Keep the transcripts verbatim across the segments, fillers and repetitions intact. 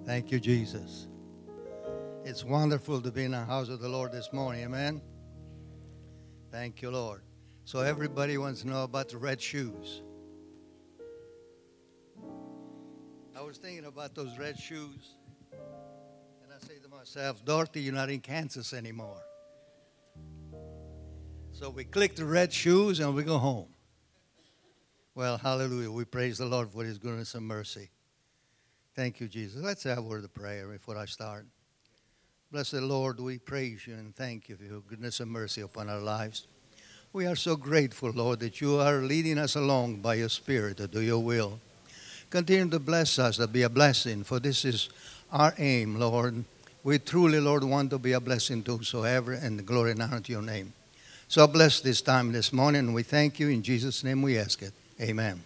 Thank you, Jesus. It's wonderful to be in the house of the Lord this morning. Amen. Thank you, Lord. So everybody wants to know about the red shoes. I was thinking about those red shoes, and I say to myself, Dorothy, you're not in Kansas anymore. So we click the red shoes and we go home. Well, hallelujah. We praise the Lord for his goodness and mercy. Thank you, Jesus. Let's have a word of prayer before I start. Blessed Lord, we praise you and thank you for your goodness and mercy upon our lives. We are so grateful, Lord, that you are leading us along by your Spirit to do your will. Continue to bless us, to be a blessing, for this is our aim, Lord. We truly, Lord, want to be a blessing to whosoever, and glory and honor to your name. So bless this time this morning, and we thank you. In Jesus' name we ask it. Amen.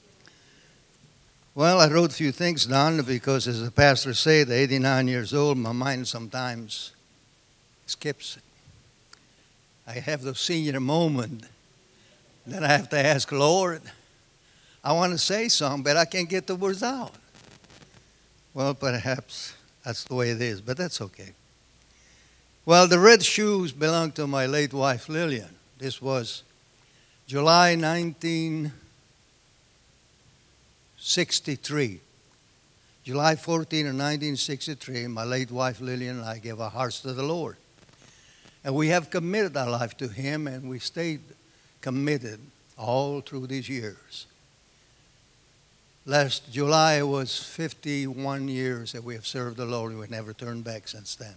Well, I wrote a few things down because, as the pastor said, at eighty-nine years old, my mind sometimes skips. I have the senior moment that I have to ask, Lord, I want to say something, but I can't get the words out. Well, perhaps that's the way it is, but that's okay. Well, the red shoes belong to my late wife, Lillian. This was July nineteen sixty-three. July fourteenth of nineteen sixty-three, my late wife, Lillian, and I gave our hearts to the Lord. And we have committed our life to him, and we stayed committed all through these years. Last July was fifty-one years that we have served the Lord, and we've never turned back since then.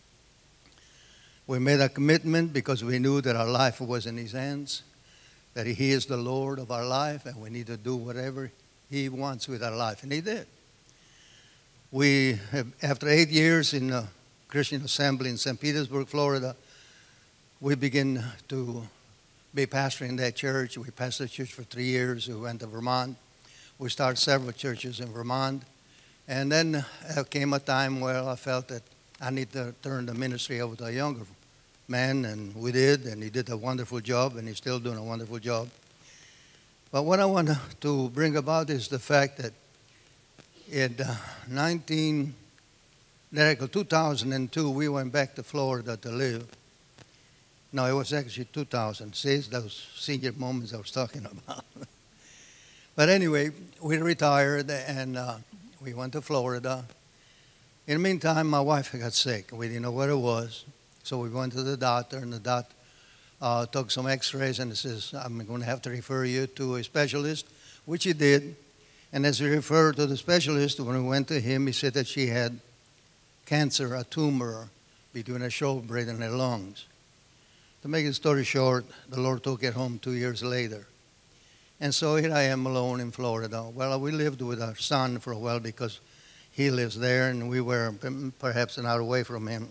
We made a commitment because we knew that our life was in his hands, that he is the Lord of our life, and we need to do whatever he wants with our life, and he did. We, have, after eight years in a Christian Assembly in Saint Petersburg, Florida, we began to be pastoring that church. We pastored the church for three years. We went to Vermont. We started several churches in Vermont. And then there came a time where I felt that I need to turn the ministry over to a younger man, and we did, and he did a wonderful job, and he's still doing a wonderful job. But what I want to bring about is the fact that in uh, nineteen, two thousand two, we went back to Florida to live. No, it was actually two thousand. See, those senior moments I was talking about. But anyway, we retired and uh, we went to Florida. In the meantime, my wife got sick. We didn't know what it was. So we went to the doctor, and the doctor uh, took some x-rays and says, I'm going to have to refer you to a specialist, which he did. And as we referred to the specialist, when we went to him, he said that she had cancer, a tumor between her shoulder blade and her lungs. To make the story short, the Lord took her home two years later. And so here I am alone in Florida. Well, we lived with our son for a while because he lives there, and we were perhaps an hour away from him.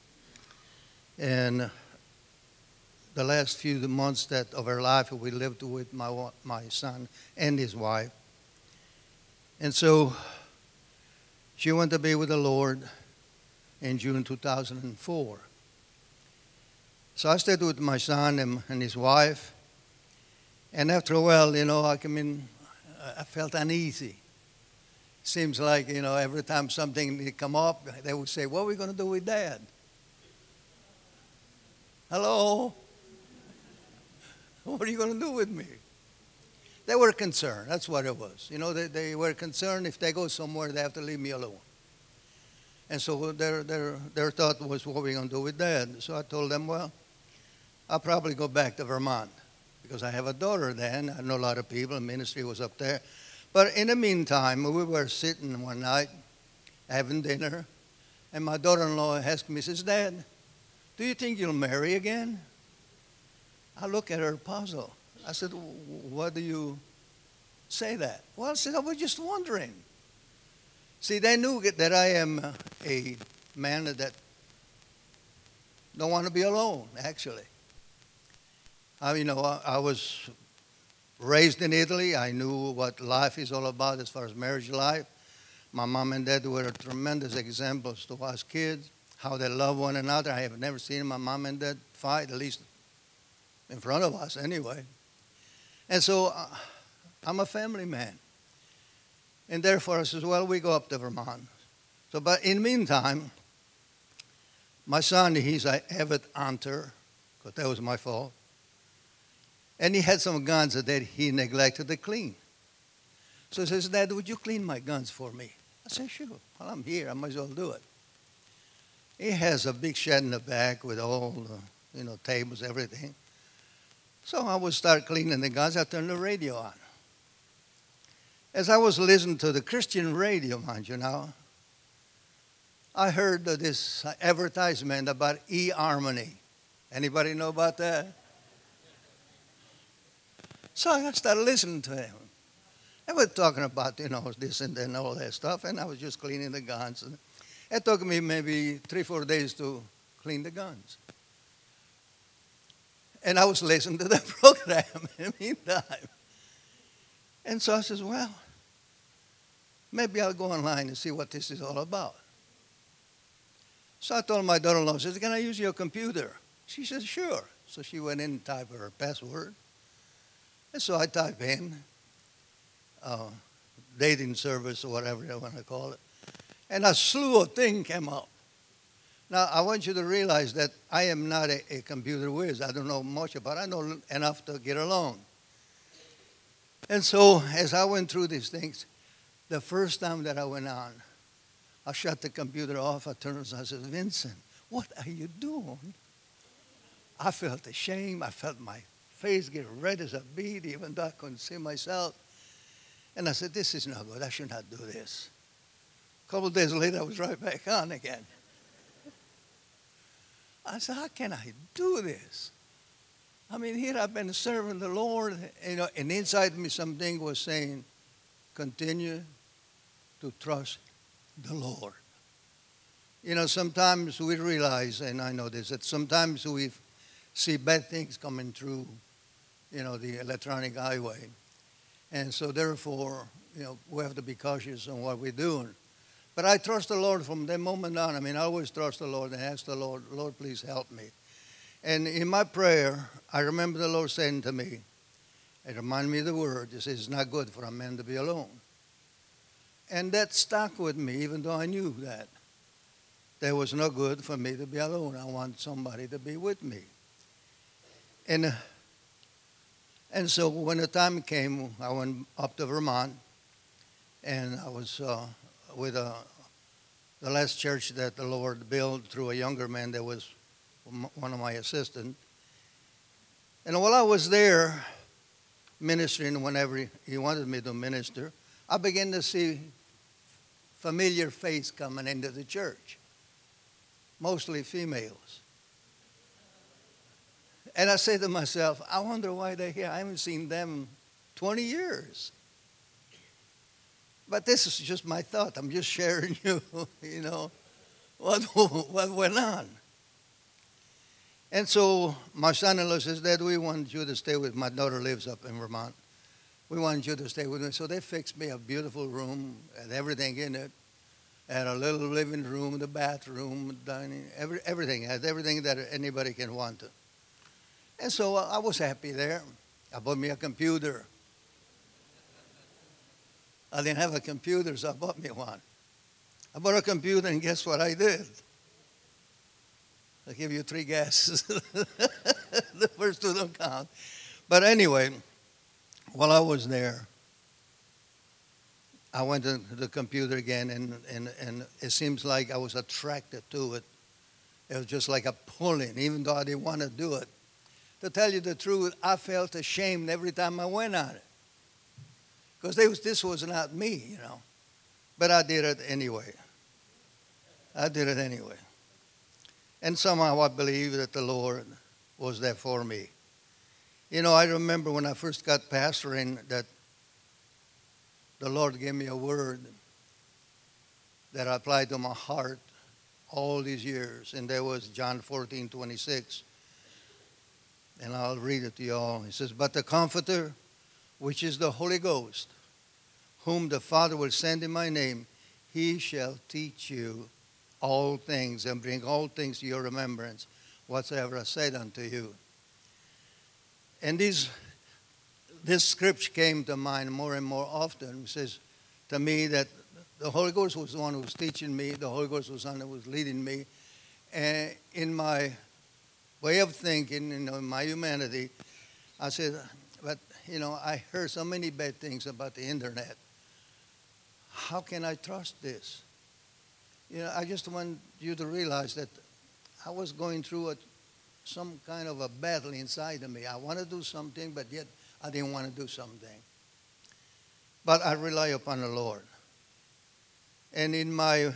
And the last few months that of our life, we lived with my my son and his wife. And so she went to be with the Lord in June two thousand four. So I stayed with my son and, and his wife. And after a while, you know, I mean, I felt uneasy. Seems like, you know, every time something would come up, they would say, what are we going to do with Dad? Hello? What are you going to do with me? They were concerned. That's what it was. You know, they, they were concerned if they go somewhere, they have to leave me alone. And so their, their, their thought was, what are we going to do with Dad? So I told them, well, I'll probably go back to Vermont because I have a daughter then. I know a lot of people. The ministry was up there. But in the meantime, we were sitting one night having dinner, and my daughter-in-law asked me, says, Dad, do you think you'll marry again? I look at her puzzled. I said, why do you say that? Well, I said, I was just wondering. See, they knew that I am a man that don't want to be alone, actually. I, you know, I, I was raised in Italy. I knew what life is all about as far as marriage life. My mom and dad were tremendous examples to us kids, how they love one another. I have never seen my mom and dad fight, at least in front of us anyway. And so uh, I'm a family man. And therefore I says, well, we go up to Vermont. So, but in the meantime, my son, he's an avid hunter, because that was my fault. And he had some guns that he neglected to clean. So he says, Dad, would you clean my guns for me? I said, sure. Well, I'm here. I might as well do it. He has a big shed in the back with all the, you know, tables, everything. So I would start cleaning the guns. I turned the radio on. As I was listening to the Christian radio, mind you now, I heard this advertisement about eHarmony. Anybody know about that? So I started listening to him. They were talking about, you know, this and then all that stuff, and I was just cleaning the guns. It took me maybe three, four days to clean the guns. And I was listening to the program in the meantime. And so I says, well, maybe I'll go online and see what this is all about. So I told my daughter-in-law, I says, can I use your computer? She says, sure. So she went in and typed her password. And so I type in uh, dating service or whatever you want to call it. And a slew of things came up. Now, I want you to realize that I am not a, a computer whiz. I don't know much about it. I know enough to get along. And so as I went through these things, the first time that I went on, I shut the computer off. I turned and I said, Vincent, what are you doing? I felt ashamed. I felt my face get red as a beet, even though I couldn't see myself. And I said, this is not good. I should not do this. A couple of days later, I was right back on again. I said, how can I do this? I mean, here I've been serving the Lord, you know, and inside me something was saying, continue to trust the Lord. You know, sometimes we realize, and I know this, that sometimes we see bad things coming through, you know, the electronic highway. And so therefore, you know, we have to be cautious on what we're doing. But I trust the Lord from that moment on. I mean, I always trust the Lord and ask the Lord, Lord, please help me. And in my prayer, I remember the Lord saying to me, it reminded me of the word, it says, it's not good for a man to be alone. And that stuck with me, even though I knew that. That was no good for me to be alone. I want somebody to be with me. And, uh, and so when the time came, I went up to Vermont, and I was uh, with uh, the last church that the Lord built through a younger man that was one of my assistants. And while I was there ministering, whenever he wanted me to minister, I began to see familiar face coming into the church, mostly females. And I say to myself, I wonder why they're here. I haven't seen them twenty years. But this is just my thought. I'm just sharing you, you know, what, what went on. And so my son-in-law says, Dad, we want you to stay with, my daughter lives up in Vermont. We want you to stay with me. So they fixed me a beautiful room, had everything in it. Had a little living room, the bathroom, dining, every, everything. Had everything that anybody can want to. And so I was happy there. I bought me a computer. I didn't have a computer, so I bought me one. I bought a computer, and guess what I did? I'll give you three guesses. The first two don't count. But anyway, while I was there, I went to the computer again, and, and, and it seems like I was attracted to it. It was just like a pulling, even though I didn't want to do it. To tell you the truth, I felt ashamed every time I went on it. Because this was not me, you know. But I did it anyway. I did it anyway. And somehow I believe that the Lord was there for me. You know, I remember when I first got pastoring that the Lord gave me a word that I applied to my heart all these years. And that was John fourteen twenty-six. And I'll read it to you all. It says, but the Comforter, which is the Holy Ghost, whom the Father will send in my name, he shall teach you all things and bring all things to your remembrance, whatsoever I said unto you. And these, this scripture came to mind more and more often. It says to me that the Holy Ghost was the one who was teaching me. The Holy Ghost was the one who was leading me. And in my way of thinking, you know, in my humanity, I said, but, you know, I heard so many bad things about the internet. How can I trust this? You know, I just want you to realize that I was going through a, some kind of a battle inside of me. I want to do something, but yet I didn't want to do something. But I rely upon the Lord. And in my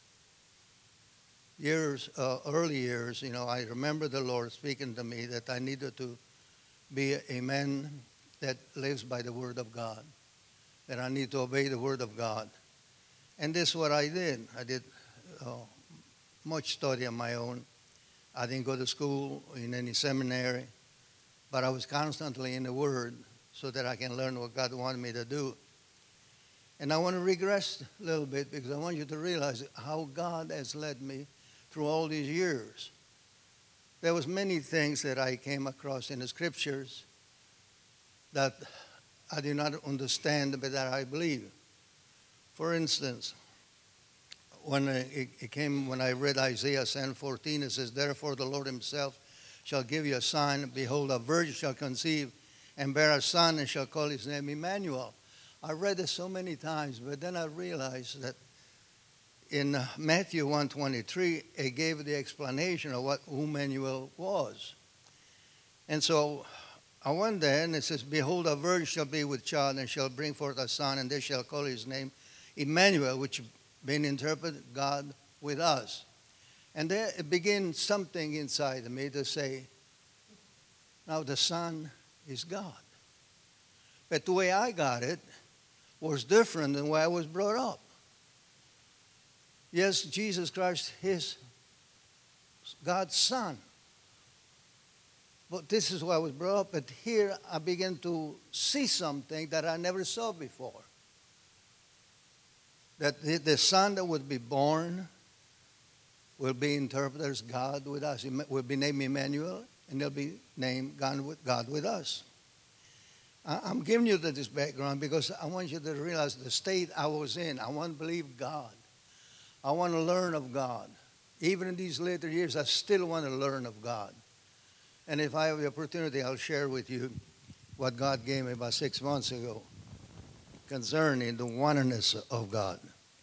years, uh, early years, you know, I remember the Lord speaking to me that I needed to be a man that lives by the Word of God, that I need to obey the Word of God. And this is what I did. I did uh, much study on my own. I didn't go to school in any seminary, but I was constantly in the Word so that I can learn what God wanted me to do. And I want to regress a little bit because I want you to realize how God has led me through all these years. There was many things that I came across in the Scriptures that I did not understand, but that I believe. For instance, when it, it came, when I read Isaiah seven fourteen, it says, "Therefore the Lord himself shall give you a sign. Behold, a virgin shall conceive and bear a son, and shall call his name Emmanuel." I read this so many times, but then I realized that in Matthew one twenty-three, it gave the explanation of what Emmanuel was. And so I went there, and it says, "Behold, a virgin shall be with child, and shall bring forth a son, and they shall call his name Emmanuel," which being interpreted, God with us. And there it began something inside of me to say, now the Son is God. But the way I got it was different than the way I was brought up. Yes, Jesus Christ is God's Son. But this is why I was brought up. But here I began to see something that I never saw before. That the, the Son that would be born will be interpreted as God with us. He will be named Emmanuel, and they'll be named God with, God with us. I'm giving you this background because I want you to realize the state I was in. I want to believe God. I want to learn of God. Even in these later years, I still want to learn of God. And if I have the opportunity, I'll share with you what God gave me about six months ago concerning the oneness of God.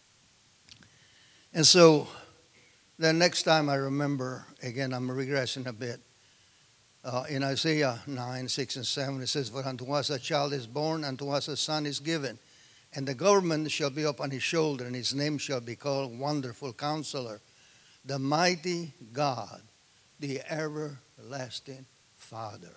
And so the next time I remember, again, I'm regressing a bit. Uh, in Isaiah nine, six, and seven, it says, "For unto us a child is born, unto us a son is given, and the government shall be upon his shoulder, and his name shall be called Wonderful Counselor, the Mighty God, the Everlasting Father."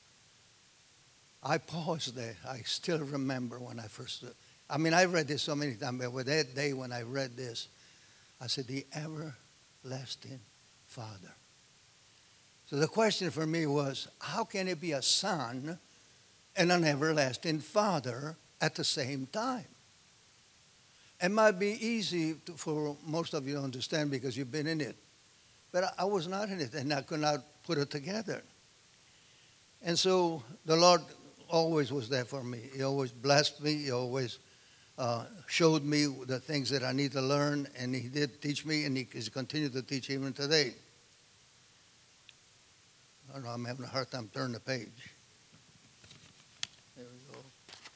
I paused there. I still remember when I first, I mean, I read this so many times, but that day when I read this, I said, the Everlasting Father. So the question for me was, how can it be a son and an everlasting father at the same time? It might be easy to, for most of you to understand because you've been in it. But I, I was not in it, and I could not put it together. And so the Lord always was there for me. He always blessed me. He always uh, showed me the things that I need to learn, and he did teach me, and he has continued to teach even today. I don't know, I'm having a hard time turning the page. There we go.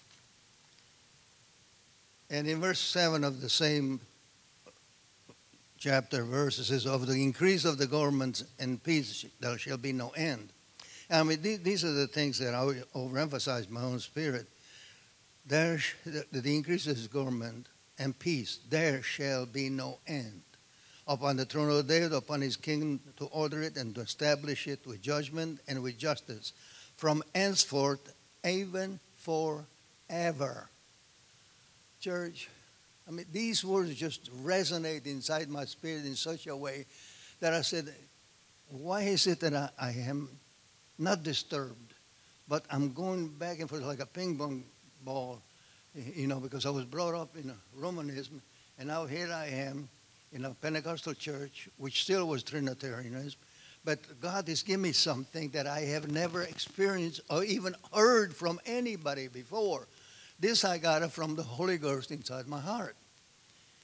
And in verse seven of the same chapter, verse, it says, "Of the increase of the governments and peace there shall be no end." I mean, these are the things that I overemphasize my own spirit. There, the, the increase of his government and peace, there shall be no end. Upon the throne of David, upon his kingdom, to order it and to establish it with judgment and with justice, from henceforth, even forever. Church, I mean, these words just resonate inside my spirit in such a way that I said, why is it that I, I am not disturbed, but I'm going back and forth like a ping pong ball, you know, because I was brought up in Romanism, and now here I am in a Pentecostal church, which still was Trinitarianism, but God has given me something that I have never experienced or even heard from anybody before. This I got it from the Holy Ghost inside my heart.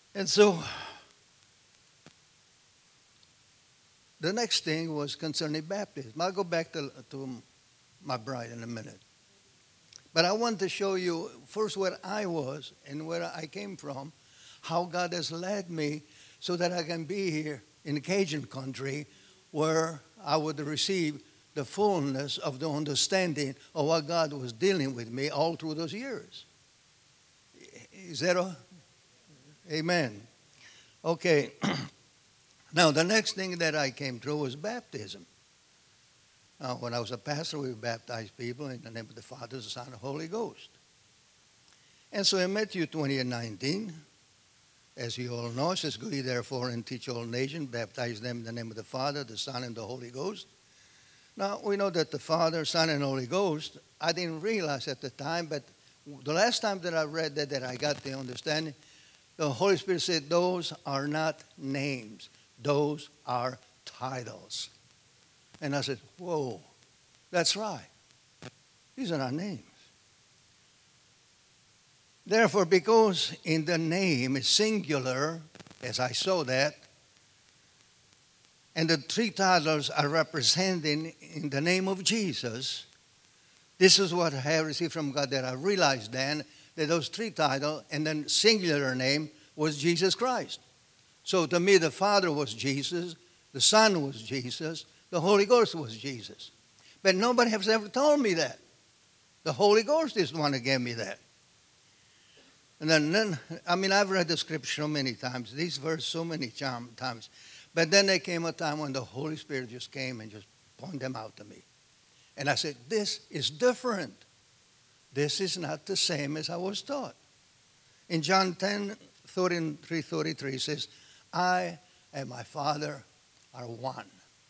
And so the next thing was concerning baptism. I'll go back to, to my bride in a minute. But I want to show you first where I was and where I came from, how God has led me so that I can be here in the Cajun country where I would receive the fullness of the understanding of what God was dealing with me all through those years. Is that all? Amen. Okay. Now, the next thing that I came through was baptism. Now, when I was a pastor, we baptized people in the name of the Father, the Son, and the Holy Ghost. And so in Matthew twenty and nineteen, as you all know, it says, "Go ye therefore and teach all nations, baptize them in the name of the Father, the Son, and the Holy Ghost." Now, we know that the Father, Son, and Holy Ghost, I didn't realize at the time, but the last time that I read that, that I got the understanding, the Holy Spirit said, those are not names. Those are titles. And I said, whoa, that's right. These are not names. Therefore, because in the name is singular, as I saw that, and the three titles are representing in the name of Jesus, this is what I have received from God, that I realized then that those three titles and then singular name was Jesus Christ. So to me, the Father was Jesus, the Son was Jesus, the Holy Ghost was Jesus. But nobody has ever told me that. The Holy Ghost is the one that gave me that. And then, then I mean, I've read the scripture so many times, these verses so many times. But then there came a time when the Holy Spirit just came and just pointed them out to me. And I said, this is different. This is not the same as I was taught. In John ten, thirty-three, thirty-three, it says, I and my Father are one.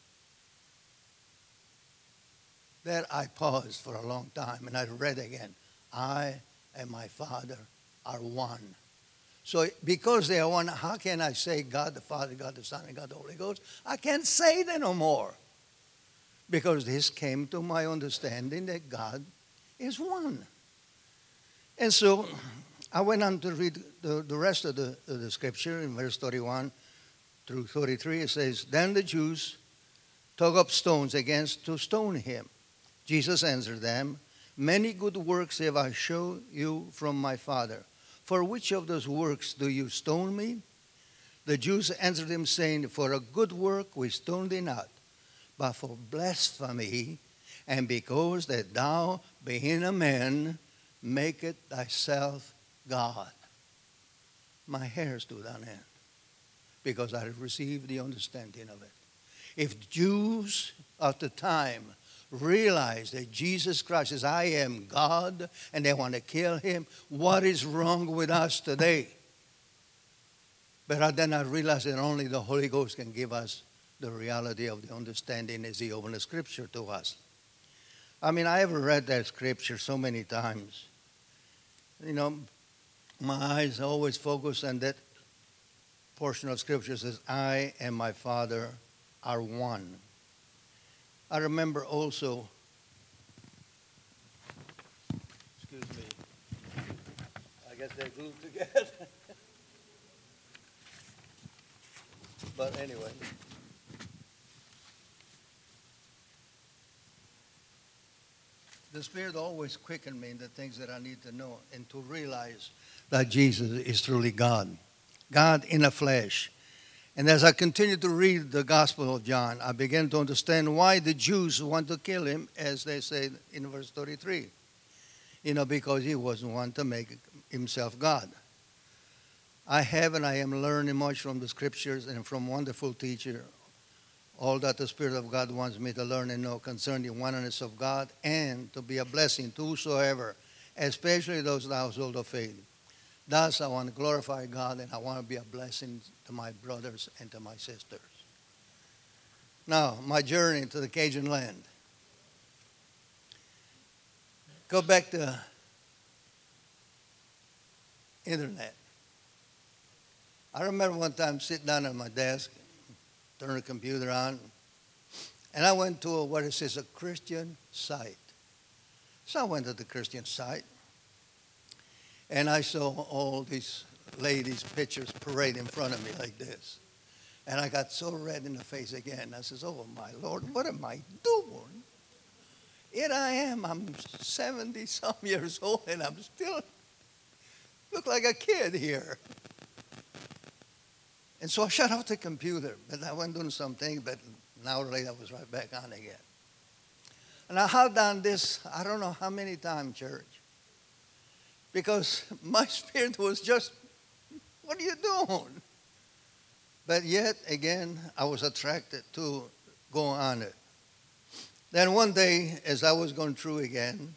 There I paused for a long time and I read again. I and my Father are one. So because they are one, how can I say God the Father, God the Son, and God the Holy Ghost? I can't say that no more. Because this came to my understanding that God is one. And so I went on to read the, the rest of the, of the scripture in verse thirty-one through thirty-three. It says, then the Jews took up stones against to stone him. Jesus answered them, many good works have I shown you from my Father. For which of those works do you stone me? The Jews answered him, saying, for a good work we stone thee not, but for blasphemy, and because that thou, being a man, make it thyself God. My hair stood on end because I received the understanding of it. If Jews at the time realized that Jesus Christ is, I am God, and they want to kill him, what is wrong with us today? But then I realized that only the Holy Ghost can give us the reality of the understanding as he opened the scripture to us. I mean, I have read that scripture so many times. You know, my eyes always focus on that portion of scripture that says, I and my Father are one. I remember also, excuse me, I guess they're glued together. But anyway. The Spirit always quickened me in the things that I need to know and to realize that Jesus is truly God. God in the flesh. And as I continued to read the Gospel of John, I began to understand why the Jews want to kill him, as they say in verse thirty-three. You know, because he wasn't one to make himself God. I have and I am learning much from the Scriptures and from wonderful teacher, all that the Spirit of God wants me to learn and know concerning the oneness of God and to be a blessing to whosoever, especially those of the household of faith. Thus, I want to glorify God and I want to be a blessing to my brothers and to my sisters. Now, my journey to the Cajun land. Go back to internet. I remember one time sitting down at my desk, turn the computer on, and I went to a, what it says, a Christian site. So I went to the Christian site, and I saw all these lady's pictures parade in front of me like this. And I got so red in the face again. I says, oh, my Lord, what am I doing? Here I am. I'm seventy-some years old, and I'm still look like a kid here. And so I shut off the computer. But I went doing something, but an hour later I was right back on again. And I have done this, I don't know how many times, church. Because my spirit was just, what are you doing? But yet, again, I was attracted to go on it. Then one day, as I was going through again,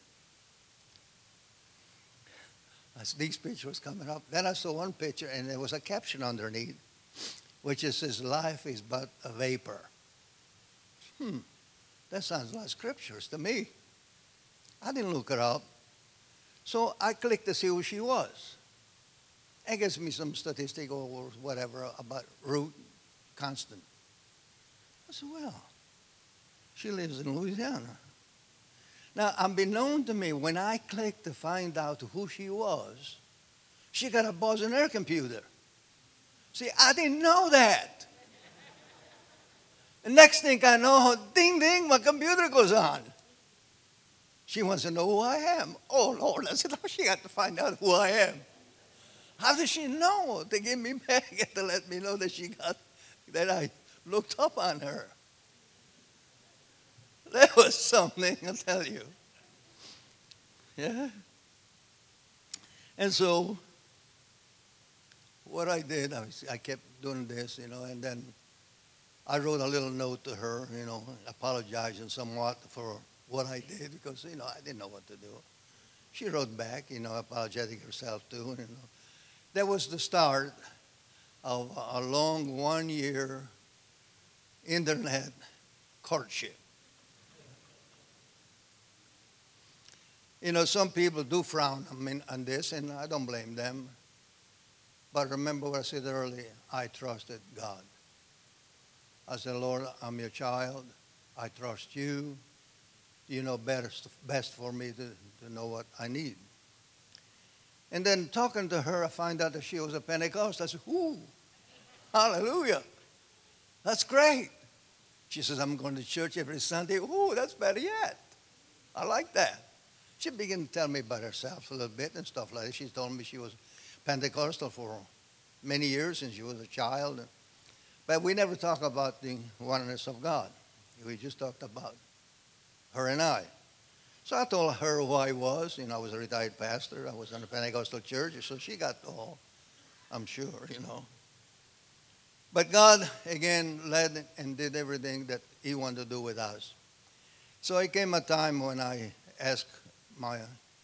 as these pictures coming up, then I saw one picture, and there was a caption underneath, which is, says, life is but a vapor. Hmm, that sounds like scriptures to me. I didn't look her up. So I clicked to see who she was. It gives me some statistic or whatever about Ruth Constant. I said, well, she lives in Louisiana. Now, unbeknown to me, when I clicked to find out who she was, she got a buzz in her computer. See, I didn't know that. The next thing I know, ding, ding, my computer goes on. She wants to know who I am. Oh, Lord. I said, oh, she got to find out who I am. How does she know? To give me back and to let me know that she got, that I looked up on her. That was something, I'll tell you. Yeah. And so, what I did, I, was, I kept doing this, you know, and then I wrote a little note to her, you know, apologizing somewhat for what I did because, you know, I didn't know what to do. She wrote back, you know, apologetic herself too, you know. That was the start of a long one-year internet courtship. You know, some people do frown I mean, on this, and I don't blame them. But remember what I said earlier, I trusted God. I said, Lord, I'm your child. I trust you. You know best, best for me to, to know what I need. And then talking to her, I find out that she was a Pentecostal. I said, ooh, hallelujah. That's great. She says, I'm going to church every Sunday. Ooh, that's better yet. I like that. She began to tell me about herself a little bit and stuff like that. She told me she was Pentecostal for many years since she was a child. But we never talked about the oneness of God. We just talked about her and I. So I told her who I was. You know, I was a retired pastor. I was in a Pentecostal church. So she got all, I'm sure, you know. But God, again, led and did everything that he wanted to do with us. So it came a time when I asked my,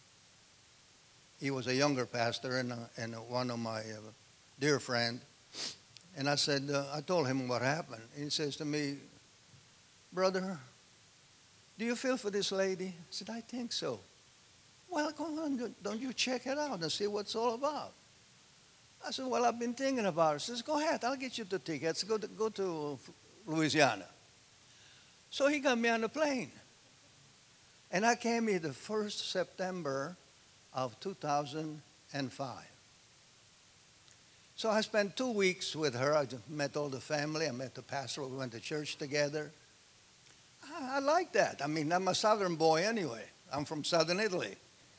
he was a younger pastor and, uh, and one of my uh, dear friend. And I said, uh, I told him what happened. He says to me, brother, do you feel for this lady? I said, I think so. Well, go on, don't you check it out and see what it's all about? I said, well, I've been thinking about it. He says, go ahead, I'll get you the tickets. Go to, go to Louisiana. So he got me on the plane. And I came here the first of September of two thousand five. So I spent two weeks with her. I met all the family. I met the pastor. We went to church together. I, I like that. I mean, I'm a southern boy anyway. I'm from southern Italy.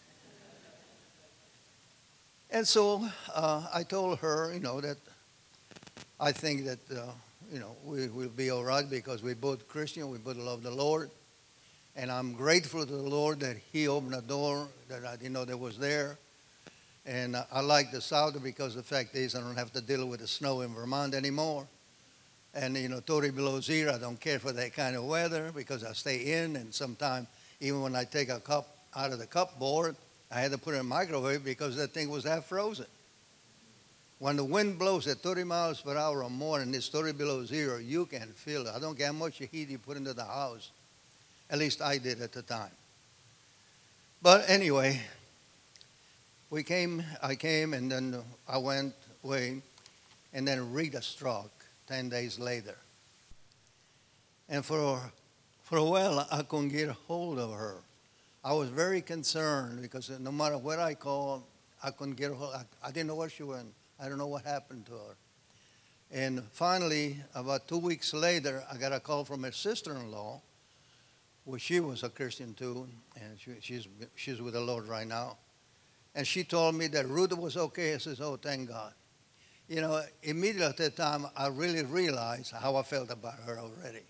And so uh, I told her, you know, that I think that, uh, you know, we will be all right because we're both Christian. We both love the Lord. And I'm grateful to the Lord that he opened a door that I didn't know that was there. And uh, I like the South because the fact is I don't have to deal with the snow in Vermont anymore. And, you know, thirty below zero, I don't care for that kind of weather because I stay in. And sometimes, even when I take a cup out of the cupboard, I had to put it in the microwave because that thing was half frozen. When the wind blows at thirty miles per hour or more and it's thirty below zero, you can feel it. I don't care how much heat you put into the house. At least I did at the time. But anyway, we came, I came, and then I went away, and then Rita struck ten days later. And for, for a while, I couldn't get a hold of her. I was very concerned because no matter what I called, I couldn't get a hold. I, I didn't know where she went, I don't know what happened to her. And finally, about two weeks later, I got a call from her sister-in-law, which she was a Christian too, and she, she's, she's with the Lord right now. And she told me that Ruth was okay. I says, oh, thank God. You know, immediately at that time, I really realized how I felt about her already.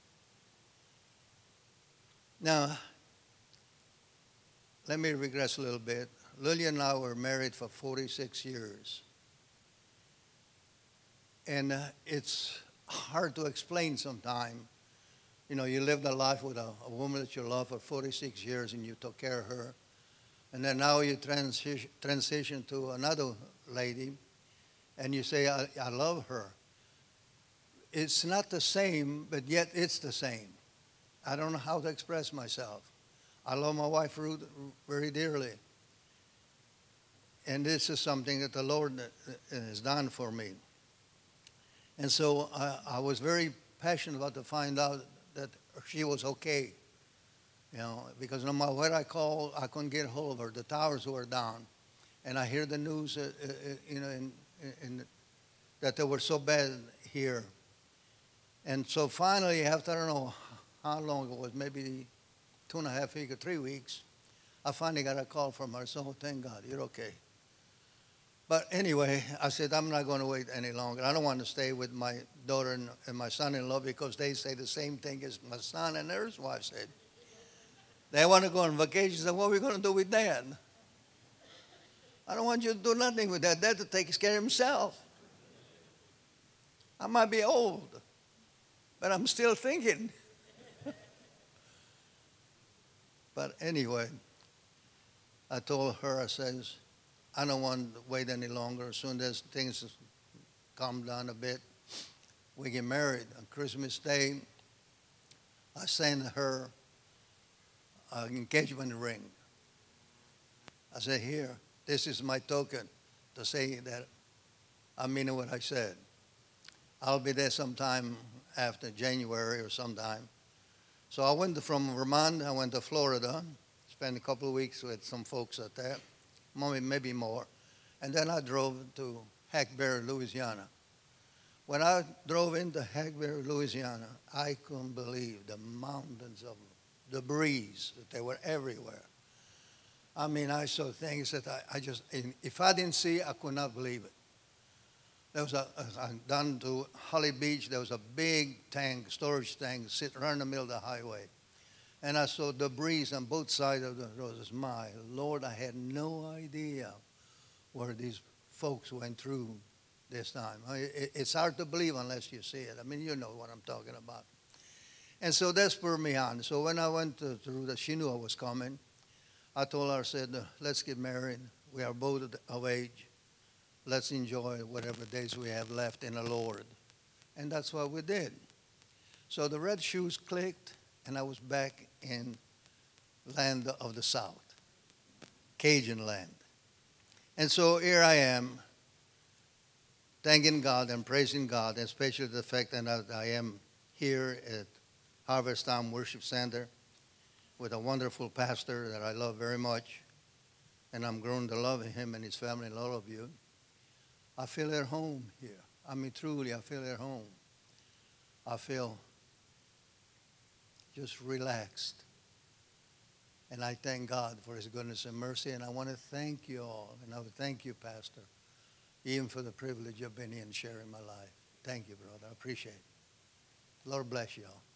Now, let me regress a little bit. Lily and I were married for forty-six years. And uh, it's hard to explain sometimes. You know, you lived a life with a, a woman that you love for forty-six years and you took care of her. And then now you transi- transition to another lady and you say, I, I love her. It's not the same, but yet it's the same. I don't know how to express myself. I love my wife Ruth very dearly. And this is something that the Lord has done for me. And so I, I was very passionate about to find out that she was okay. You know, because no matter what I called, I couldn't get a hold of her. The towers were down. And I hear the news, uh, uh, you know, in, in, that they were so bad here. And so finally, after I don't know how long it was, maybe two and a half weeks or three weeks, I finally got a call from her. So thank God, you're okay. But anyway, I said, I'm not going to wait any longer. I don't want to stay with my daughter and, and my son-in-law because they say the same thing as my son and their wife said. They want to go on vacation. So what are we going to do with Dad? I don't want you to do nothing with that. Dad takes care of himself. I might be old, but I'm still thinking. But anyway, I told her, I says, I don't want to wait any longer. As soon as things calm down a bit, we get married. On Christmas Day, I sent her an engagement ring. I said, here, this is my token to say that I mean what I said. I'll be there sometime after January or sometime. So I went from Vermont, I went to Florida, spent a couple of weeks with some folks out there, maybe more. And then I drove to Hackberry, Louisiana. When I drove into Hackberry, Louisiana, I couldn't believe the mountains of debris, that they were everywhere. I mean, I saw things that I, I just, if I didn't see, I could not believe it. There was a, a, down to Holly Beach, there was a big tank, storage tank, sitting right in the middle of the highway. And I saw debris on both sides of the road. My Lord, I had no idea where these folks went through this time. I mean, it, it's hard to believe unless you see it. I mean, you know what I'm talking about. And so that spurred me on. So when I went to, through that, she knew I was coming. I told her, I said, let's get married. We are both of age. Let's enjoy whatever days we have left in the Lord. And that's what we did. So the red shoes clicked, and I was back in land of the South, Cajun land. And so here I am, thanking God and praising God, especially the fact that I am here at Harvest Time Worship Center with a wonderful pastor that I love very much, and I'm grown to love him and his family and all of you. I feel at home here. I mean, truly, I feel at home. I feel just relaxed. And I thank God for his goodness and mercy, and I want to thank you all, and I would thank you, Pastor, even for the privilege of being here and sharing my life. Thank you, brother. I appreciate it. Lord bless you all.